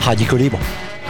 Radicaux Libre.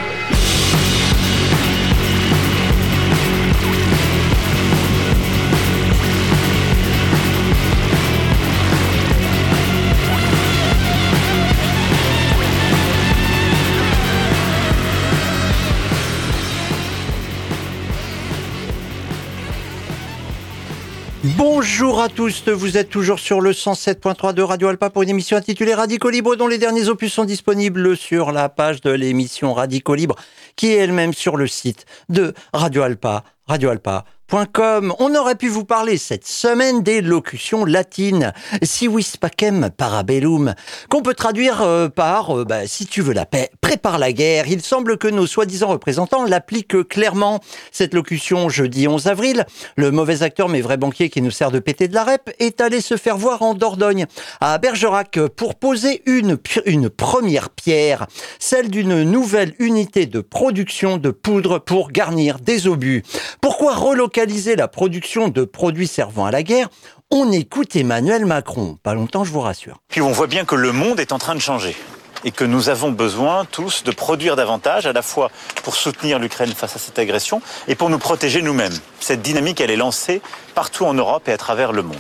Bonjour à tous, vous êtes toujours sur le 107.3 de Radio Alpa pour une émission intitulée Radicaux Libre dont les derniers opus sont disponibles sur la page de l'émission Radicaux Libre qui est elle-même sur le site de Radio Alpa, radioalpa.com. On aurait pu vous parler cette semaine des locutions latines, si vis pacem parabellum, qu'on peut traduire par si tu veux la paix, prépare la guerre. Il semble que nos soi-disant représentants l'appliquent clairement. Cette locution, jeudi 11 avril, le mauvais acteur mais vrai banquier qui nous sert de péter de la rep est allé se faire voir en Dordogne, à Bergerac, pour poser une première pierre, celle d'une nouvelle unité de production de poudre pour garnir des obus. Pourquoi relocaliser la production de produits servant à la guerre? On écoute Emmanuel Macron. Pas longtemps, je vous rassure. Puis on voit bien que le monde est en train de changer et que nous avons besoin tous de produire davantage, à la fois pour soutenir l'Ukraine face à cette agression et pour nous protéger nous-mêmes. Cette dynamique, elle est lancée partout en Europe et à travers le monde.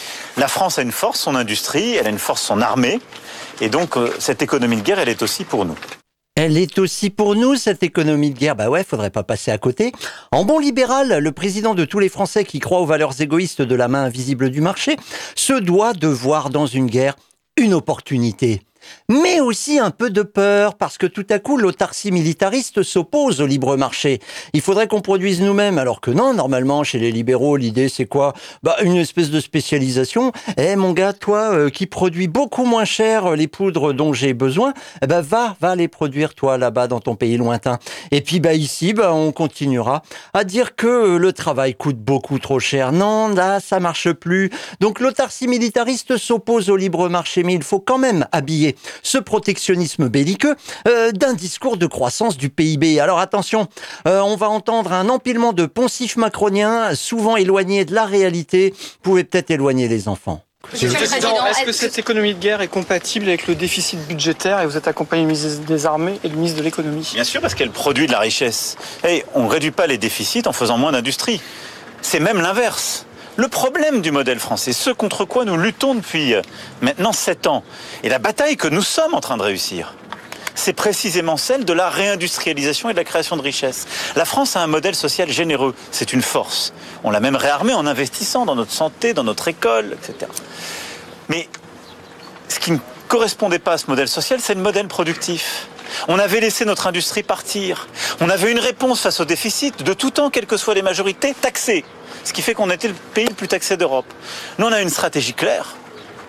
La France a une force, son industrie, elle a une force, son armée, et donc cette économie de guerre, elle est aussi pour nous. Elle est aussi pour nous, cette économie de guerre. Bah ouais, faudrait pas passer à côté. En bon libéral, le président de tous les Français qui croient aux valeurs égoïstes de la main invisible du marché se doit de voir dans une guerre une opportunité. Mais aussi un peu de peur, parce que tout à coup, l'autarcie militariste s'oppose au libre marché. Il faudrait qu'on produise nous-mêmes, alors que non, normalement, chez les libéraux, l'idée, c'est quoi? Une espèce de spécialisation. Mon gars, toi, qui produis beaucoup moins cher les poudres dont j'ai besoin, va les produire, toi, là-bas, dans ton pays lointain. Et puis, ici, on continuera à dire que le travail coûte beaucoup trop cher. Non, là, ça marche plus. Donc, l'autarcie militariste s'oppose au libre marché, mais il faut quand même habiller ce protectionnisme belliqueux d'un discours de croissance du PIB. Alors attention, on va entendre un empilement de poncifs macroniens, souvent éloignés de la réalité. Vous pouvez peut-être éloigner les enfants. Monsieur le Président, est-ce que cette économie de guerre est compatible avec le déficit budgétaire et vous êtes accompagné du ministre des Armées et du ministre de l'Économie? Bien sûr, parce qu'elle produit de la richesse. On ne réduit pas les déficits en faisant moins d'industrie. C'est même l'inverse. Le problème du modèle français, ce contre quoi nous luttons depuis maintenant 7 ans, et la bataille que nous sommes en train de réussir, c'est précisément celle de la réindustrialisation et de la création de richesses. La France a un modèle social généreux, c'est une force. On l'a même réarmé en investissant dans notre santé, dans notre école, etc. Mais ce qui ne correspondait pas à ce modèle social, c'est le modèle productif. On avait laissé notre industrie partir. On avait une réponse face au déficit de tout temps, quelles que soient les majorités, taxées. Ce qui fait qu'on était le pays le plus taxé d'Europe. Nous, on a une stratégie claire.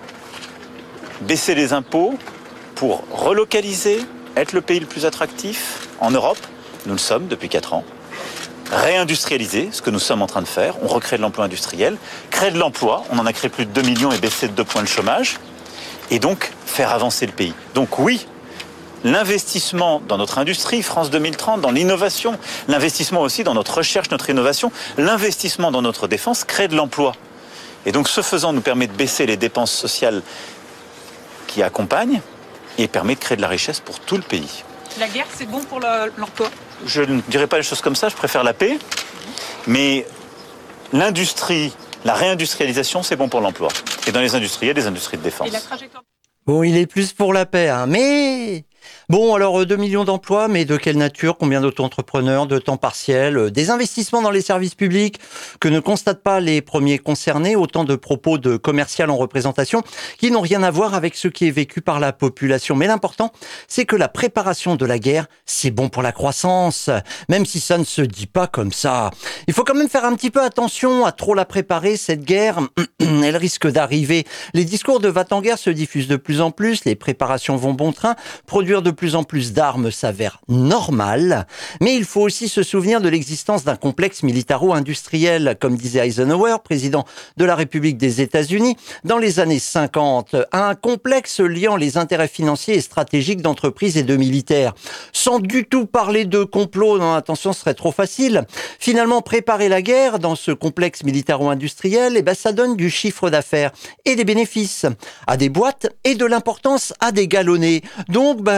Baisser les impôts pour relocaliser, être le pays le plus attractif en Europe. Nous le sommes depuis 4 ans. Réindustrialiser, ce que nous sommes en train de faire. On recrée de l'emploi industriel. Créer de l'emploi. On en a créé plus de 2 millions et baissé de 2 points le chômage. Et donc, faire avancer le pays. Donc oui, l'investissement dans notre industrie, France 2030, dans l'innovation, l'investissement aussi dans notre recherche, notre innovation, l'investissement dans notre défense crée de l'emploi. Et donc, ce faisant, nous permet de baisser les dépenses sociales qui accompagnent et permet de créer de la richesse pour tout le pays. La guerre, c'est bon pour l'emploi? Je ne dirais pas les choses comme ça, je préfère la paix. Mais l'industrie, la réindustrialisation, c'est bon pour l'emploi. Et dans les industries, il y a des industries de défense. Et la trajectoire... Bon, il est plus pour la paix, mais... Bon, alors 2 millions d'emplois, mais de quelle nature? Combien d'auto-entrepreneurs, de temps partiel, des investissements dans les services publics que ne constatent pas les premiers concernés, autant de propos de commercial en représentation qui n'ont rien à voir avec ce qui est vécu par la population. Mais l'important, c'est que la préparation de la guerre, c'est bon pour la croissance, même si ça ne se dit pas comme ça. Il faut quand même faire un petit peu attention à trop la préparer, cette guerre. Elle risque d'arriver. Les discours de va-t-en-guerre se diffusent de plus en plus, les préparations vont bon train, produire de plus en plus d'armes s'avère normal, mais il faut aussi se souvenir de l'existence d'un complexe militaro-industriel, comme disait Eisenhower, président de la République des États-Unis, dans les années 50, un complexe liant les intérêts financiers et stratégiques d'entreprises et de militaires. Sans du tout parler de complot, non, attention, ce serait trop facile. Finalement, préparer la guerre dans ce complexe militaro-industriel, ça donne du chiffre d'affaires et des bénéfices à des boîtes et de l'importance à des galonnés. Donc,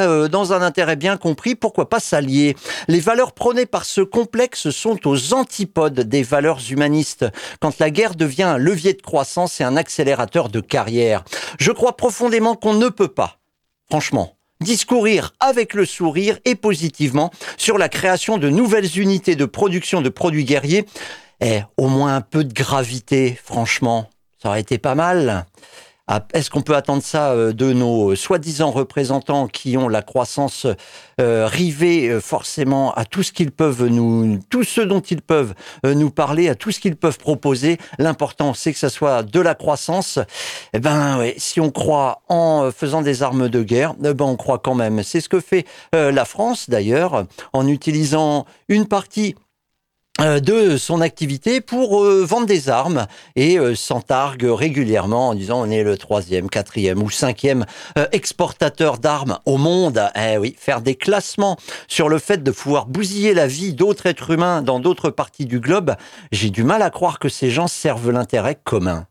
dans un intérêt bien compris, pourquoi pas s'allier? Les valeurs prônées par ce complexe sont aux antipodes des valeurs humanistes, quand la guerre devient un levier de croissance et un accélérateur de carrière. Je crois profondément qu'on ne peut pas, franchement, discourir avec le sourire et positivement sur la création de nouvelles unités de production de produits guerriers. Au moins un peu de gravité, franchement, ça aurait été pas mal. Est-ce qu'on peut attendre ça de nos soi-disant représentants qui ont la croissance rivée forcément à tout ce qu'ils peuvent tout ce dont ils peuvent nous parler, à tout ce qu'ils peuvent proposer? L'important, c'est que ça soit de la croissance. Ouais, si on croit en faisant des armes de guerre, on croit quand même. C'est ce que fait la France d'ailleurs, en utilisant une partie de son activité pour vendre des armes et s'entargue régulièrement en disant on est le 3e, 4e ou 5e exportateur d'armes au monde. Oui, faire des classements sur le fait de pouvoir bousiller la vie d'autres êtres humains dans d'autres parties du globe, j'ai du mal à croire que ces gens servent l'intérêt commun.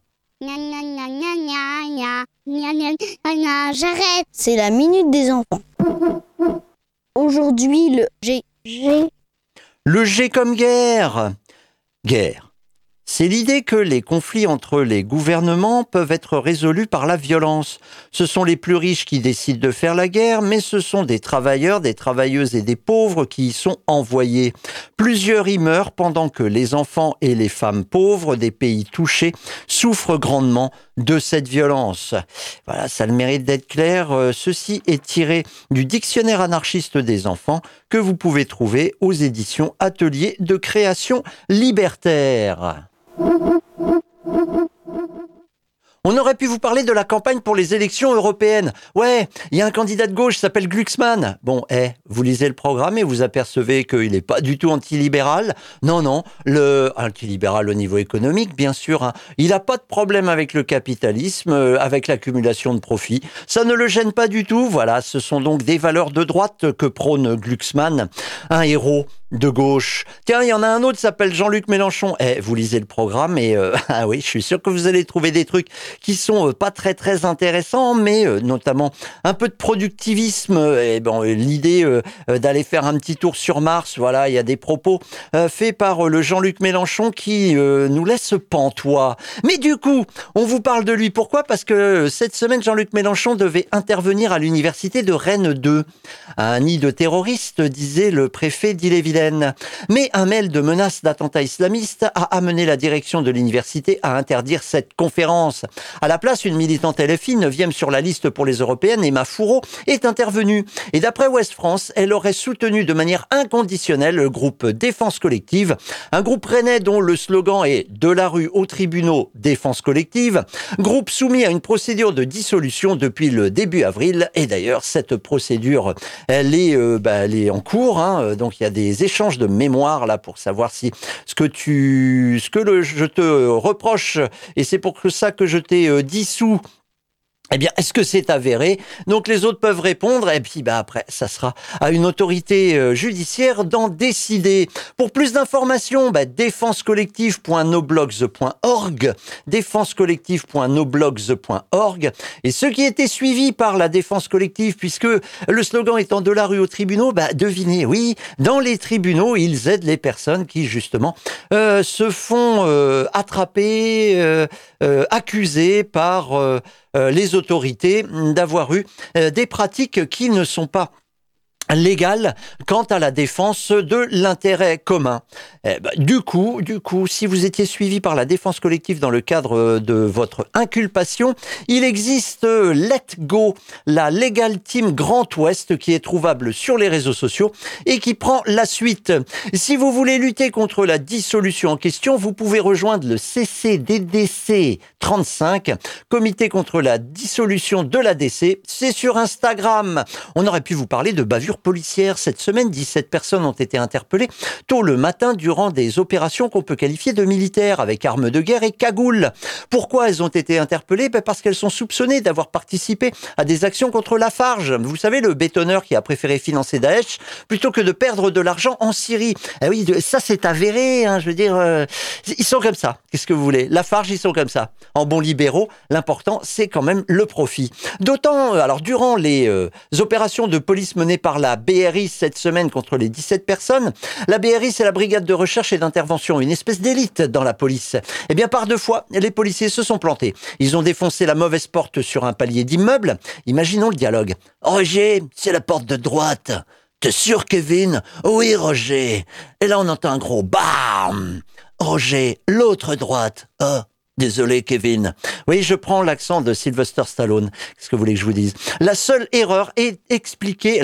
J'arrête. C'est la minute des enfants. Aujourd'hui, le G. Le G comme guerre. Guerre. C'est l'idée que les conflits entre les gouvernements peuvent être résolus par la violence. Ce sont les plus riches qui décident de faire la guerre, mais ce sont des travailleurs, des travailleuses et des pauvres qui y sont envoyés. Plusieurs y meurent pendant que les enfants et les femmes pauvres des pays touchés souffrent grandement de cette violence. Voilà, ça a le mérite d'être clair. Ceci est tiré du dictionnaire anarchiste des enfants que vous pouvez trouver aux éditions Atelier de création libertaire. On aurait pu vous parler de la campagne pour les élections européennes. Ouais, il y a un candidat de gauche qui s'appelle Glucksmann. Bon, vous lisez le programme et vous apercevez qu'il n'est pas du tout antilibéral. Non, le antilibéral au niveau économique, bien sûr. Hein. Il n'a pas de problème avec le capitalisme, avec l'accumulation de profits. Ça ne le gêne pas du tout. Voilà, ce sont donc des valeurs de droite que prône Glucksmann. Un héros de gauche. Tiens, il y en a un autre qui s'appelle Jean-Luc Mélenchon. Vous lisez le programme et oui, je suis sûr que vous allez trouver des trucs qui sont pas très très intéressants, mais notamment un peu de productivisme. L'idée d'aller faire un petit tour sur Mars. Voilà, il y a des propos faits par le Jean-Luc Mélenchon qui nous laissent pantois. Mais du coup, on vous parle de lui. Pourquoi ? Parce que cette semaine, Jean-Luc Mélenchon devait intervenir à l'université de Rennes 2. Un nid de terroristes, disait le préfet d'Ille-et-Vilaine. Mais un mail de menaces d'attentats islamistes a amené la direction de l'université à interdire cette conférence. À la place, une militante LFI, 9e sur la liste pour les européennes, Emma Fourreau, est intervenue. Et d'après Ouest France, elle aurait soutenu de manière inconditionnelle le groupe Défense Collective, un groupe rennais dont le slogan est « De la rue aux tribunaux, défense collective », groupe soumis à une procédure de dissolution depuis le début avril. Et d'ailleurs, cette procédure, elle est en cours, hein, donc il y a des échange de mémoire là pour savoir si je te reproche, et c'est pour ça que je t'ai dissous, est-ce que c'est avéré? Donc les autres peuvent répondre et puis après ça sera à une autorité judiciaire d'en décider. Pour plus d'informations, défensecollective.noblogs.org, défensecollective.noblogs.org. Et ceux qui étaient suivis par la défense collective, puisque le slogan étant de la rue aux tribunaux, devinez, oui, dans les tribunaux, ils aident les personnes qui justement se font attraper, accusées par les autorités d'avoir eu des pratiques qui ne sont pas légales quant à la défense de l'intérêt commun. Du coup, si vous étiez suivi par la défense collective dans le cadre de votre inculpation, il existe Let Go, la Legal Team Grand Ouest qui est trouvable sur les réseaux sociaux et qui prend la suite. Si vous voulez lutter contre la dissolution en question, vous pouvez rejoindre le CCDDC 35, Comité contre la dissolution de l'ADC. C'est sur Instagram. On aurait pu vous parler de bavure policière. Cette semaine, 17 personnes ont été interpellées tôt le matin durant des opérations qu'on peut qualifier de militaires avec armes de guerre et cagoules. Pourquoi elles ont été interpellées ? Parce qu'elles sont soupçonnées d'avoir participé à des actions contre Lafarge. Vous savez, le bétonneur qui a préféré financer Daesh plutôt que de perdre de l'argent en Syrie. Oui, ça c'est avéré, hein, je veux dire, ils sont comme ça. qu'est-ce que vous voulez? Lafarge, ils sont comme ça. En bons libéraux, l'important, c'est quand même le profit. D'autant, alors durant les opérations de police menées par la BRI cette semaine contre les 17 personnes, la BRI, c'est la brigade de recherche et d'intervention, une espèce d'élite dans la police. Eh bien, par 2 fois, les policiers se sont plantés. Ils ont défoncé la mauvaise porte sur un palier d'immeuble. Imaginons le dialogue. Roger, c'est la porte de droite. T'es sûr, Kevin? Oui, Roger. Et là, on entend un gros BAM! Roger, l'autre droite. Oh, désolé, Kevin. Oui, je prends l'accent de Sylvester Stallone. Qu'est-ce que vous voulez que je vous dise? La seconde erreur est expliquée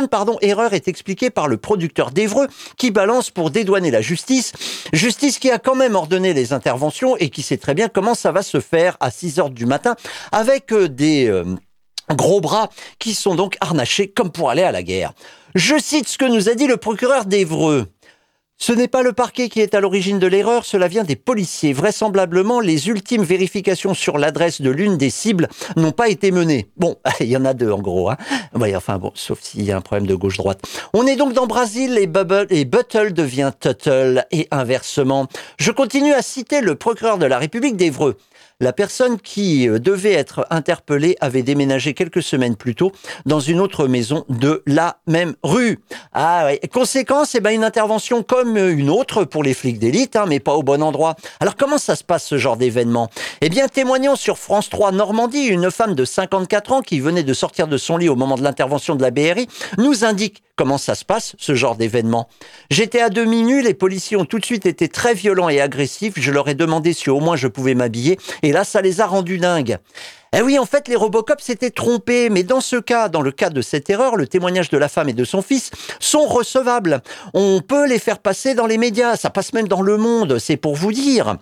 par le producteur d'Évreux qui balance pour dédouaner la justice. Justice qui a quand même ordonné les interventions et qui sait très bien comment ça va se faire à 6h du matin avec des gros bras qui sont donc harnachés comme pour aller à la guerre. Je cite ce que nous a dit le procureur d'Évreux. Ce n'est pas le parquet qui est à l'origine de l'erreur, cela vient des policiers. Vraisemblablement, les ultimes vérifications sur l'adresse de l'une des cibles n'ont pas été menées. Bon, il y en a 2 en gros. Hein. Ouais, enfin bon, sauf s'il y a un problème de gauche-droite. On est donc dans Brésil et Buttle devient Tuttle et inversement. Je continue à citer le procureur de la République d'Évreux. La personne qui devait être interpellée avait déménagé quelques semaines plus tôt dans une autre maison de la même rue. Ah ouais. Conséquence, une intervention comme une autre pour les flics d'élite, mais pas au bon endroit. Alors comment ça se passe ce genre d'événement? Eh bien, témoignant sur France 3 Normandie, une femme de 54 ans qui venait de sortir de son lit au moment de l'intervention de la BRI nous indique comment ça se passe, ce genre d'événement. J'étais à demi nu, les policiers ont tout de suite été très violents et agressifs. Je leur ai demandé si au moins je pouvais m'habiller. Et là, ça les a rendus dingues. Eh oui, en fait, les Robocop s'étaient trompés. Mais dans le cas de cette erreur, le témoignage de la femme et de son fils sont recevables. On peut les faire passer dans les médias. Ça passe même dans Le Monde, c'est pour vous dire.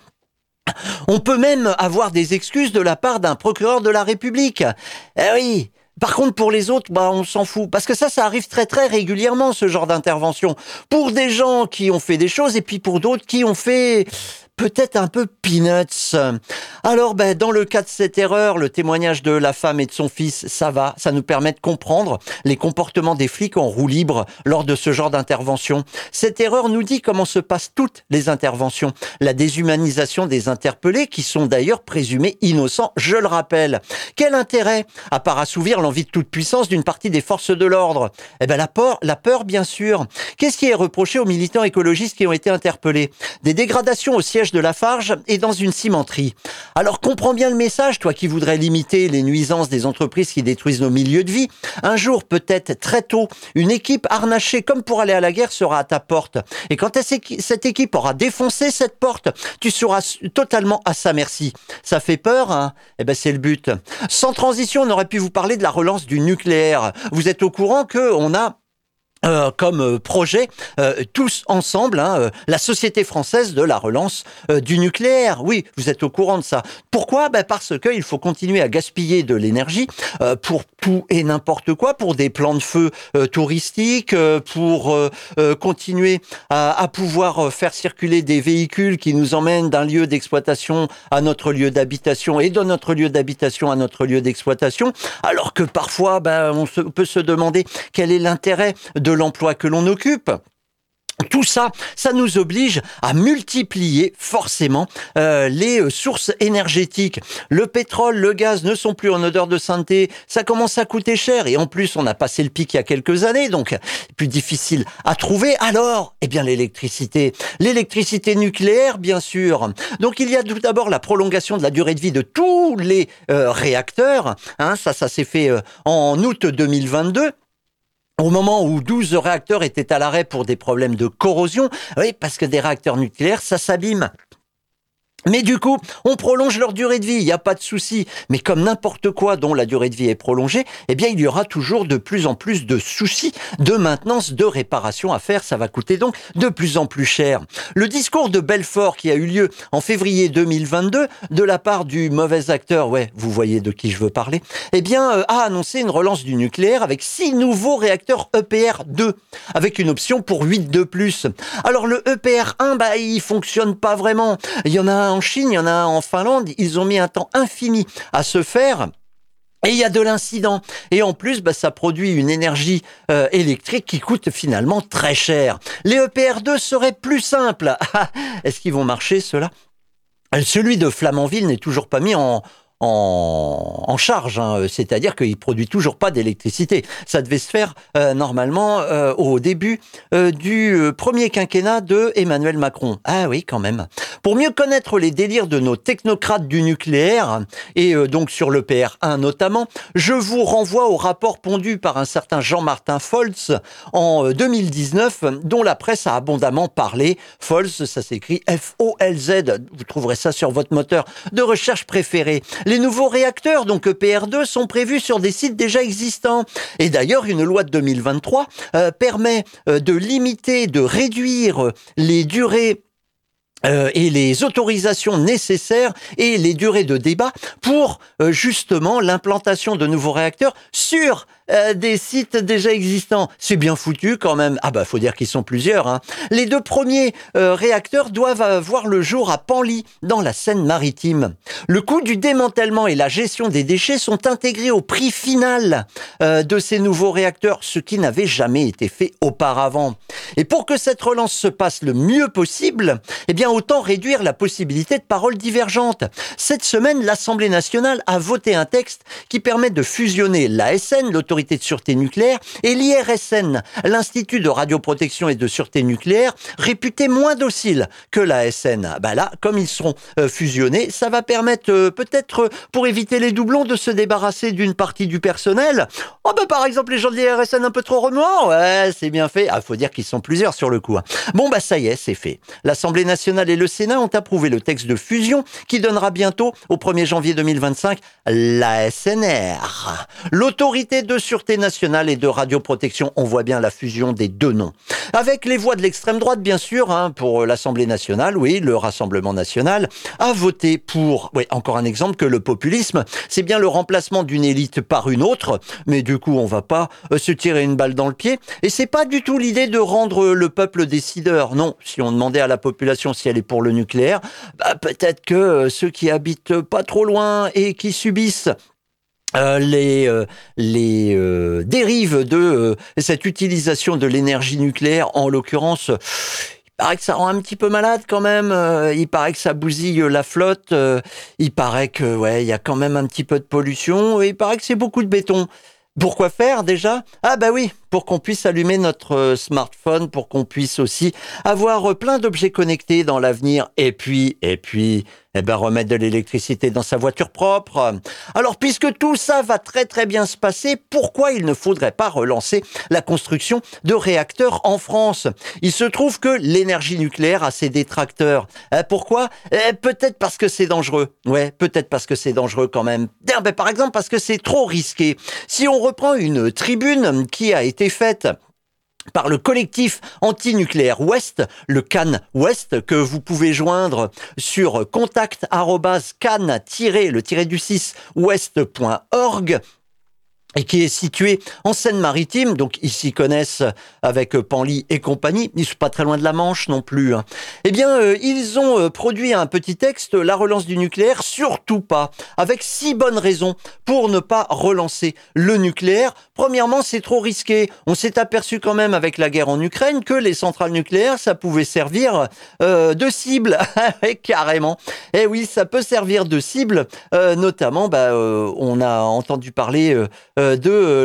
On peut même avoir des excuses de la part d'un procureur de la République. Eh oui. Par contre, pour les autres, on s'en fout. Parce que ça arrive très très régulièrement, ce genre d'intervention. Pour des gens qui ont fait des choses et puis pour d'autres qui ont fait peut-être un peu peanuts. Alors, dans le cas de cette erreur, le témoignage de la femme et de son fils, ça va. Ça nous permet de comprendre les comportements des flics en roue libre lors de ce genre d'intervention. Cette erreur nous dit comment se passent toutes les interventions. La déshumanisation des interpellés, qui sont d'ailleurs présumés innocents, je le rappelle. Quel intérêt, à part assouvir l'envie de toute puissance d'une partie des forces de l'ordre? La peur, bien sûr. Qu'est-ce qui est reproché aux militants écologistes qui ont été interpellés? Des dégradations au siège de Lafarge et dans une cimenterie. Alors comprends bien le message, toi qui voudrais limiter les nuisances des entreprises qui détruisent nos milieux de vie. Un jour, peut-être très tôt, une équipe harnachée comme pour aller à la guerre sera à ta porte. Et quand cette équipe aura défoncé cette porte, tu seras totalement à sa merci. Ça fait peur, hein? C'est le but. Sans transition, on aurait pu vous parler de la relance du nucléaire. Vous êtes au courant qu'on a comme projet, tous ensemble, la Société française de la relance du nucléaire. Oui, vous êtes au courant de ça. Pourquoi? Parce que il faut continuer à gaspiller de l'énergie pour tout et n'importe quoi, pour des plans de feu touristiques, pour continuer à pouvoir faire circuler des véhicules qui nous emmènent d'un lieu d'exploitation à notre lieu d'habitation et de notre lieu d'habitation à notre lieu d'exploitation, alors que parfois, on peut se demander quel est l'intérêt de l'emploi que l'on occupe. Tout ça, ça nous oblige à multiplier forcément les sources énergétiques. Le pétrole, le gaz ne sont plus en odeur de sainteté, ça commence à coûter cher et en plus on a passé le pic il y a quelques années, donc plus difficile à trouver. Alors, l'électricité nucléaire bien sûr. Donc il y a tout d'abord la prolongation de la durée de vie de tous les réacteurs, ça s'est fait en août 2022. Au moment où 12 réacteurs étaient à l'arrêt pour des problèmes de corrosion, oui, parce que des réacteurs nucléaires, ça s'abîme. Mais du coup, on prolonge leur durée de vie, il n'y a pas de souci. Mais comme n'importe quoi dont la durée de vie est prolongée, il y aura toujours de plus en plus de soucis de maintenance, de réparation à faire. Ça va coûter donc de plus en plus cher. Le discours de Belfort qui a eu lieu en février 2022 de la part du mauvais acteur, vous voyez de qui je veux parler, a annoncé une relance du nucléaire avec 6 nouveaux réacteurs EPR2, avec une option pour 8 de plus. Alors le EPR1, il fonctionne pas vraiment. Il y en a en Chine, il y en a en Finlande, ils ont mis un temps infini à se faire. Et il y a de l'incident. Et en plus, ça produit une énergie électrique qui coûte finalement très cher. Les EPR2 seraient plus simples. Est-ce qu'ils vont marcher, ceux-là ? Celui de Flamanville n'est toujours pas mis en charge, hein. C'est-à-dire qu'il produit toujours pas d'électricité. Ça devait se faire normalement au début du premier quinquennat de Emmanuel Macron. Ah oui, quand même. Pour mieux connaître les délires de nos technocrates du nucléaire, et donc sur l'EPR1 notamment, je vous renvoie au rapport pondu par un certain Jean-Martin Folz en 2019, dont la presse a abondamment parlé. Folz, ça s'écrit F-O-L-Z. Vous trouverez ça sur votre moteur de recherche préféré. Les nouveaux réacteurs, donc EPR2, sont prévus sur des sites déjà existants. Et d'ailleurs, une loi de 2023 permet de limiter, de réduire les durées et les autorisations nécessaires et les durées de débat pour justement l'implantation de nouveaux réacteurs sur des sites déjà existants. C'est bien foutu quand même. Ah bah faut dire qu'ils sont plusieurs, hein. Les 2 premiers réacteurs doivent voir le jour à Penly, dans la Seine-Maritime. Le coût du démantèlement et la gestion des déchets sont intégrés au prix final de ces nouveaux réacteurs, ce qui n'avait jamais été fait auparavant. Et pour que cette relance se passe le mieux possible, eh bien autant réduire la possibilité de paroles divergentes. Cette semaine, l'Assemblée nationale a voté un texte qui permet de fusionner l'ASN, l'Autorité de sûreté nucléaire, et l'IRSN, l'Institut de radioprotection et de sûreté nucléaire, réputé moins docile que l'ASN. Ben là, comme ils seront fusionnés, ça va permettre peut-être, pour éviter les doublons, de se débarrasser d'une partie du personnel. Oh ben par exemple les gens de l'IRSN un peu trop remuants. Ouais, c'est bien fait. Ah, faut dire qu'ils sont plusieurs sur le coup, hein. Bon bah ça y est, c'est fait. L'Assemblée nationale et le Sénat ont approuvé le texte de fusion qui donnera bientôt, au 1er janvier 2025, l'ASNR. L'Autorité de sûreté nationale et de radioprotection. On voit bien la fusion des 2 noms. Avec les voix de l'extrême droite, bien sûr, hein, pour l'Assemblée nationale, oui, le Rassemblement national a voté pour, oui, encore un exemple que le populisme, c'est bien le remplacement d'une élite par une autre, mais du coup, on va pas se tirer une balle dans le pied. Et c'est pas du tout l'idée de rendre le peuple décideur. Non, si on demandait à la population si elle est pour le nucléaire, bah, peut-être que ceux qui habitent pas trop loin et qui subissent les dérives de cette utilisation de l'énergie nucléaire, en l'occurrence, il paraît que ça rend un petit peu malade quand même, il paraît que ça bousille la flotte, il paraît que ouais, il y a quand même un petit peu de pollution, et il paraît que c'est beaucoup de béton. Pourquoi faire déjà ? Ah bah oui, pour qu'on puisse allumer notre smartphone, pour qu'on puisse aussi avoir plein d'objets connectés dans l'avenir, et puis, remettre de l'électricité dans sa voiture propre. Alors, puisque tout ça va très très bien se passer, pourquoi il ne faudrait pas relancer la construction de réacteurs en France ? Il se trouve que l'énergie nucléaire a ses détracteurs. Pourquoi ? Peut-être parce que c'est dangereux. Ouais, peut-être parce que c'est dangereux quand même. Par exemple, parce que c'est trop risqué. Si on reprend une tribune qui a été faite par le collectif anti-nucléaire Ouest, le CAN Ouest, que vous pouvez joindre sur contact@can-ouest.org, et qui est situé en Seine-Maritime, donc ils s'y connaissent avec Penly et compagnie, ils sont pas très loin de la Manche non plus, hein. Eh bien, ils ont produit un petit texte, la relance du nucléaire, surtout pas, avec 6 bonnes raisons pour ne pas relancer le nucléaire. Premièrement, c'est trop risqué. On s'est aperçu quand même avec la guerre en Ukraine que les centrales nucléaires, ça pouvait servir de cible, carrément. Eh oui, ça peut servir de cible, notamment, on a entendu parler de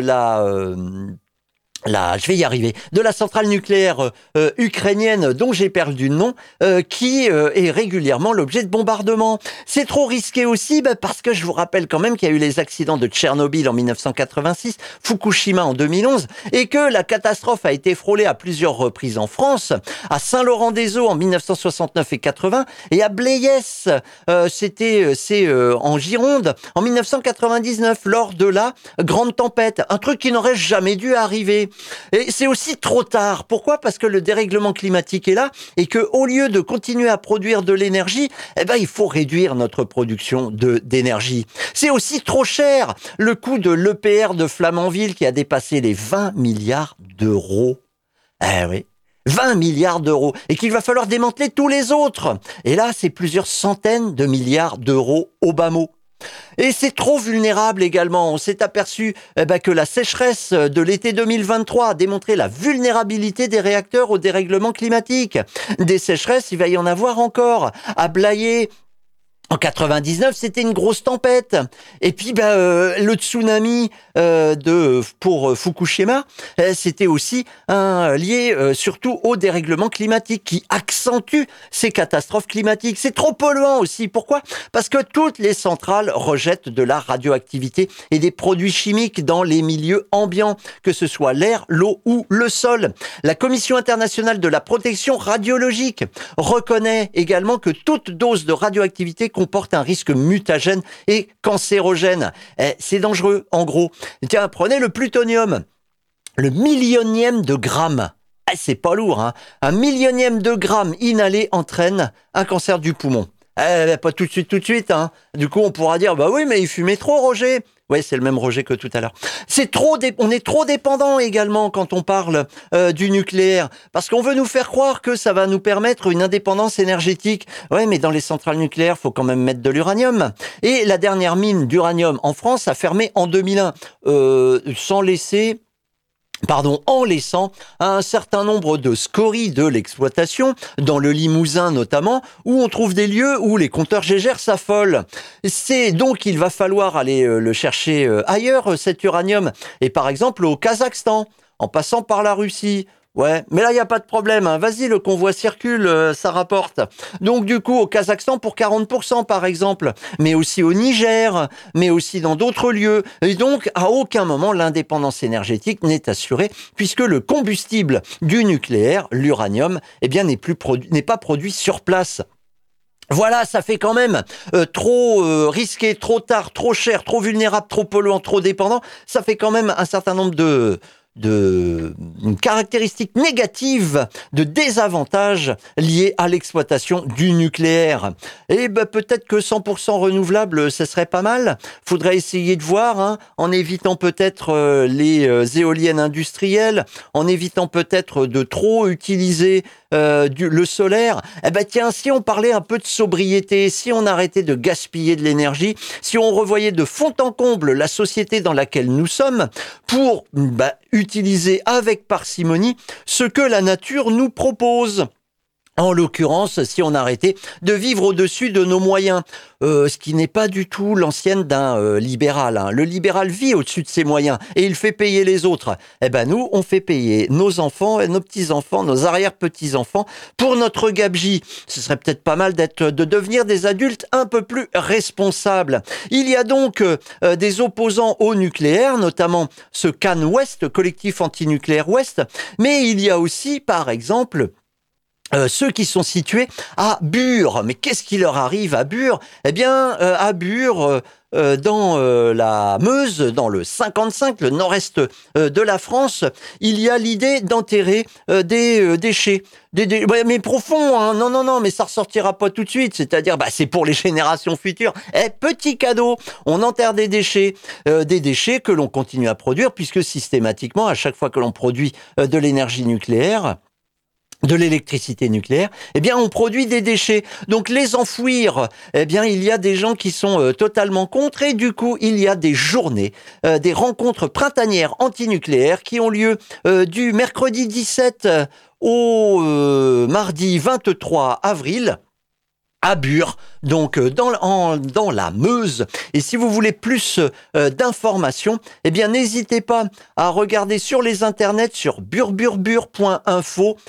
je vais y arriver, de la centrale nucléaire ukrainienne dont j'ai perdu le nom, qui est régulièrement l'objet de bombardements. C'est trop risqué aussi parce que je vous rappelle quand même qu'il y a eu les accidents de Tchernobyl en 1986, Fukushima en 2011, et que la catastrophe a été frôlée à plusieurs reprises en France, à Saint-Laurent-des-Eaux en 1969 et 80, et à Blayès, c'est en Gironde, en 1999, lors de la grande tempête. Un truc qui n'aurait jamais dû arriver. Et c'est aussi trop tard. Pourquoi ? Parce que le dérèglement climatique est là et que, au lieu de continuer à produire de l'énergie, il faut réduire notre production d'énergie. C'est aussi trop cher. Le coût de l'EPR de Flamanville qui a dépassé les 20 milliards d'euros. Oui. 20 milliards d'euros. Et qu'il va falloir démanteler tous les autres. Et là, c'est plusieurs centaines de milliards d'euros au bas mot. Et c'est trop vulnérable également. On s'est aperçu que la sécheresse de l'été 2023 a démontré la vulnérabilité des réacteurs au dérèglement climatique. Des sécheresses, il va y en avoir encore. À Blayais, En 99, c'était une grosse tempête. Et puis, le tsunami pour Fukushima, c'était aussi lié surtout au dérèglement climatique qui accentue ces catastrophes climatiques. C'est trop polluant aussi. Pourquoi ? Parce que toutes les centrales rejettent de la radioactivité et des produits chimiques dans les milieux ambiants, que ce soit l'air, l'eau ou le sol. La Commission internationale de la protection radiologique reconnaît également que toute dose de radioactivité comporte un risque mutagène et cancérogène. C'est dangereux, en gros. Tiens, prenez le plutonium. Le millionième de gramme. C'est pas lourd, hein. Un millionième de gramme inhalé entraîne un cancer du poumon. Pas tout de suite, hein. Du coup, on pourra dire, bah oui, mais il fumait trop, Roger. Ouais, c'est le même Roger que tout à l'heure. On est trop dépendant également quand on parle du nucléaire, parce qu'on veut nous faire croire que ça va nous permettre une indépendance énergétique. Ouais, mais dans les centrales nucléaires, faut quand même mettre de l'uranium. Et la dernière mine d'uranium en France a fermé en 2001, en laissant un certain nombre de scories de l'exploitation, dans le Limousin notamment, où on trouve des lieux où les compteurs Gégère s'affolent. C'est donc il va falloir aller le chercher ailleurs, cet uranium, et par exemple au Kazakhstan, en passant par la Russie. Ouais, mais là, il n'y a pas de problème, hein. Vas-y, le convoi circule, ça rapporte. Donc, du coup, au Kazakhstan, pour 40%, par exemple. Mais aussi au Niger, mais aussi dans d'autres lieux. Et donc, à aucun moment, l'indépendance énergétique n'est assurée, puisque le combustible du nucléaire, l'uranium, n'est pas produit sur place. Voilà, ça fait quand même trop risqué, trop tard, trop cher, trop vulnérable, trop polluant, trop dépendant. Ça fait quand même un certain nombre de caractéristiques négatives, de désavantages liés à l'exploitation du nucléaire. Et peut-être que 100% renouvelable, ce serait pas mal. Faudrait essayer de voir, hein, en évitant peut-être les éoliennes industrielles, en évitant peut-être de trop utiliser le solaire. Tiens, si on parlait un peu de sobriété, si on arrêtait de gaspiller de l'énergie, si on revoyait de fond en comble la société dans laquelle nous sommes pour utiliser avec parcimonie ce que la nature nous propose. En l'occurrence, si on arrêtait de vivre au-dessus de nos moyens, ce qui n'est pas du tout l'ancienne d'un libéral, hein. Le libéral vit au-dessus de ses moyens et il fait payer les autres. Nous, on fait payer nos enfants, nos petits-enfants, nos arrière-petits-enfants pour notre gabegie. Ce serait peut-être pas mal de devenir des adultes un peu plus responsables. Il y a donc des opposants au nucléaire, notamment ce CAN Ouest, collectif antinucléaire Ouest, mais il y a aussi, par exemple, ceux qui sont situés à Bure. Mais qu'est-ce qui leur arrive à Bure ? À Bure, dans la Meuse, dans le 55, le nord-est de la France, il y a l'idée d'enterrer des déchets. Mais profonds, hein. Non, mais ça ressortira pas tout de suite. C'est-à-dire, c'est pour les générations futures. Petit cadeau, on enterre des déchets que l'on continue à produire, puisque systématiquement, à chaque fois que l'on produit de l'énergie nucléaire, de l'électricité nucléaire, on produit des déchets. Donc les enfouir, il y a des gens qui sont totalement contre, et du coup, il y a des journées, des rencontres printanières antinucléaires qui ont lieu du mercredi 17 au mardi 23 avril. À Bure, donc dans la Meuse. Et si vous voulez plus d'informations, n'hésitez pas à regarder sur les internets sur burebure.info,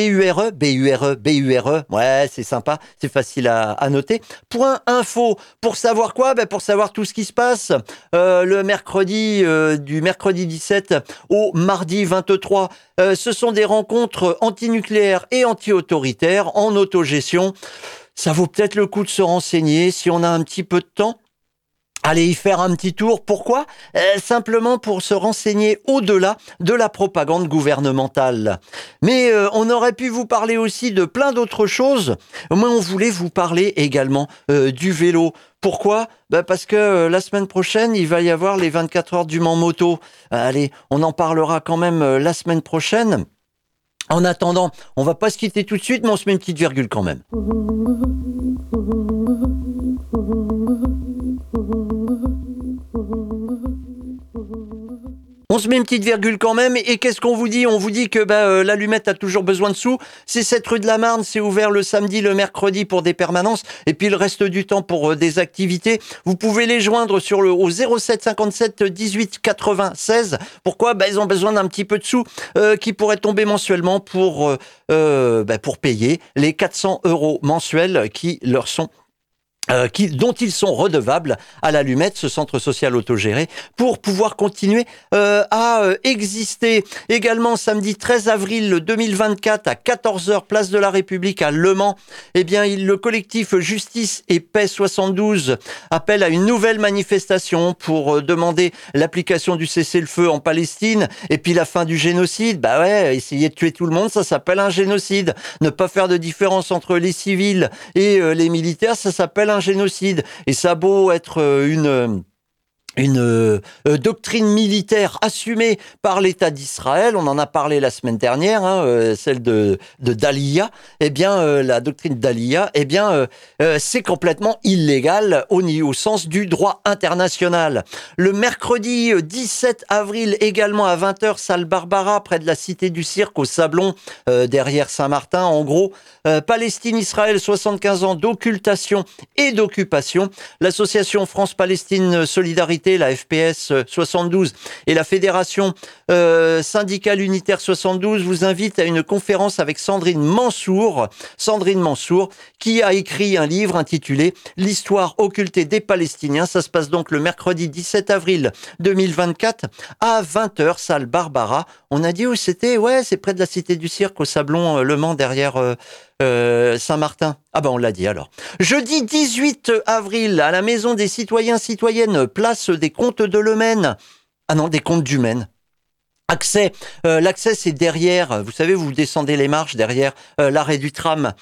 B-U-R-E, ouais, c'est sympa, c'est facile à noter, .info, pour savoir quoi ? Pour savoir tout ce qui se passe le mercredi, du mercredi 17 au mardi 23. Ce sont des rencontres antinucléaires et anti-autoritaires en autogestion. Ça vaut peut-être le coup de se renseigner si on a un petit peu de temps. Allez y faire un petit tour. Pourquoi ? Simplement pour se renseigner au-delà de la propagande gouvernementale. Mais on aurait pu vous parler aussi de plein d'autres choses. Mais on voulait vous parler également du vélo. Pourquoi ? Parce que la semaine prochaine, il va y avoir les 24 heures du Mans Moto. Allez, on en parlera quand même la semaine prochaine. En attendant, on va pas se quitter tout de suite, mais on se met une petite virgule quand même. On se met une petite virgule quand même, et qu'est-ce qu'on vous dit ? On vous dit que l'allumette a toujours besoin de sous. C'est cette rue de la Marne, c'est ouvert le samedi, le mercredi pour des permanences, et puis le reste du temps pour des activités. Vous pouvez les joindre au 07 57 18 96. Pourquoi ? Ils ont besoin d'un petit peu de sous qui pourraient tomber mensuellement pour payer les 400 € mensuels qui leur sont dont ils sont redevables à l'Allumette, ce centre social autogéré, pour pouvoir continuer à exister. Également, samedi 13 avril 2024 à 14h, place de la République à Le Mans, le collectif Justice et Paix 72 appelle à une nouvelle manifestation pour demander l'application du cessez-le-feu en Palestine et puis la fin du génocide. Essayer de tuer tout le monde, ça s'appelle un génocide. Ne pas faire de différence entre les civils et les militaires, ça s'appelle un génocide. Et ça a beau être une doctrine militaire assumée par l'État d'Israël, on en a parlé la semaine dernière, celle de Dalia, la doctrine Dalia, c'est complètement illégal au sens du droit international. Le mercredi 17 avril, également à 20h, salle Barbara, près de la Cité du Cirque, au Sablon, derrière Saint-Martin, en gros. Palestine-Israël, 75 ans d'occultation et d'occupation. L'association France-Palestine Solidarité, la FPS 72, et la Fédération syndicale unitaire 72 vous invitent à une conférence avec Sandrine Mansour, qui a écrit un livre intitulé « L'histoire occultée des Palestiniens ». Ça se passe donc le mercredi 17 avril 2024 à 20h, salle Barbara. On a dit où c'était ? Ouais, c'est près de la Cité du Cirque, au Sablon, Le Mans, derrière Saint-Martin. On l'a dit alors. Jeudi 18 avril, à la Maison des Citoyens Citoyennes, place des Comtes de Lemaine. Des Comtes du Maine. L'accès c'est derrière, vous savez, vous descendez les marches derrière l'arrêt du tram.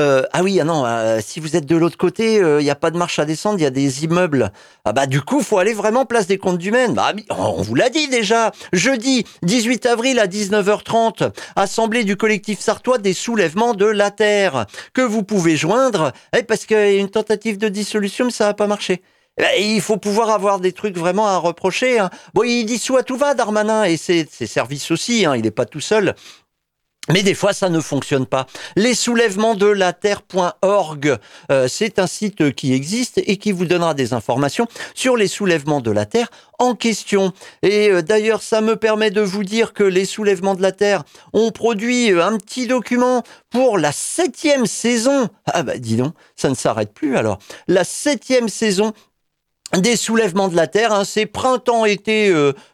Si vous êtes de l'autre côté, il n'y a pas de marche à descendre, il y a des immeubles. Du coup, faut aller vraiment place des Comtes du Maine. On vous l'a dit déjà. Jeudi 18 avril à 19h30, assemblée du collectif sartois des soulèvements de la terre, que vous pouvez joindre, parce qu'il y a une tentative de dissolution, mais ça n'a pas marché. Il faut pouvoir avoir des trucs vraiment à reprocher. Il dissout à tout va, Darmanin, et ses services aussi, il n'est pas tout seul. Mais des fois, ça ne fonctionne pas. Les soulèvements de la terre.org, c'est un site qui existe et qui vous donnera des informations sur les soulèvements de la terre en question. Et d'ailleurs, ça me permet de vous dire que les soulèvements de la terre ont produit un petit document pour la 7e saison. Dis donc, ça ne s'arrête plus alors. La 7e saison des soulèvements de la terre, c'est printemps-été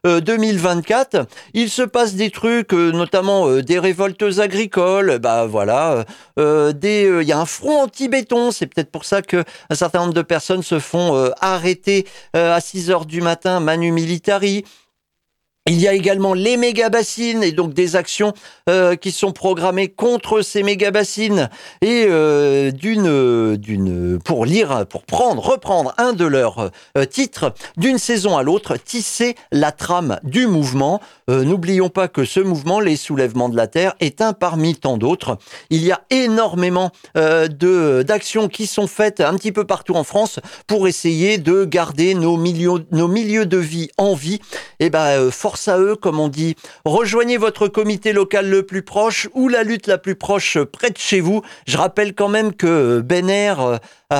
2024. Il se passe des trucs, notamment des révoltes agricoles. Il y a un front anti-béton. C'est peut-être pour ça que un certain nombre de personnes se font arrêter à 6h du matin, manu militari. Il y a également les méga-bassines et donc des actions qui sont programmées contre ces méga-bassines et reprendre un de leurs titres, d'une saison à l'autre, tisser la trame du mouvement. N'oublions pas que ce mouvement, les soulèvements de la terre, est un parmi tant d'autres. Il y a énormément d'actions qui sont faites un petit peu partout en France pour essayer de garder nos milieux de vie en vie. Force à eux, comme on dit. Rejoignez votre comité local le plus proche ou la lutte la plus proche près de chez vous. Je rappelle quand même que Ben-Air,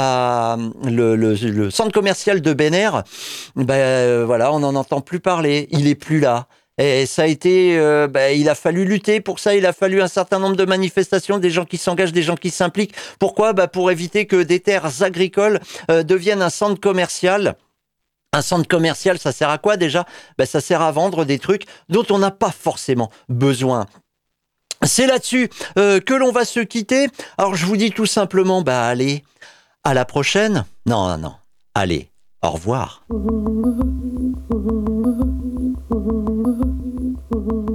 le centre commercial de Ben-Air, on n'en entend plus parler. Il est plus là. Et ça a été, il a fallu lutter pour ça. Il a fallu un certain nombre de manifestations, des gens qui s'engagent, des gens qui s'impliquent. Pourquoi ? Pour éviter que des terres agricoles deviennent un centre commercial. Un centre commercial, ça sert à quoi déjà ? Ça sert à vendre des trucs dont on n'a pas forcément besoin. C'est là-dessus que l'on va se quitter. Alors je vous dis tout simplement, allez, à la prochaine. Non, allez, au revoir.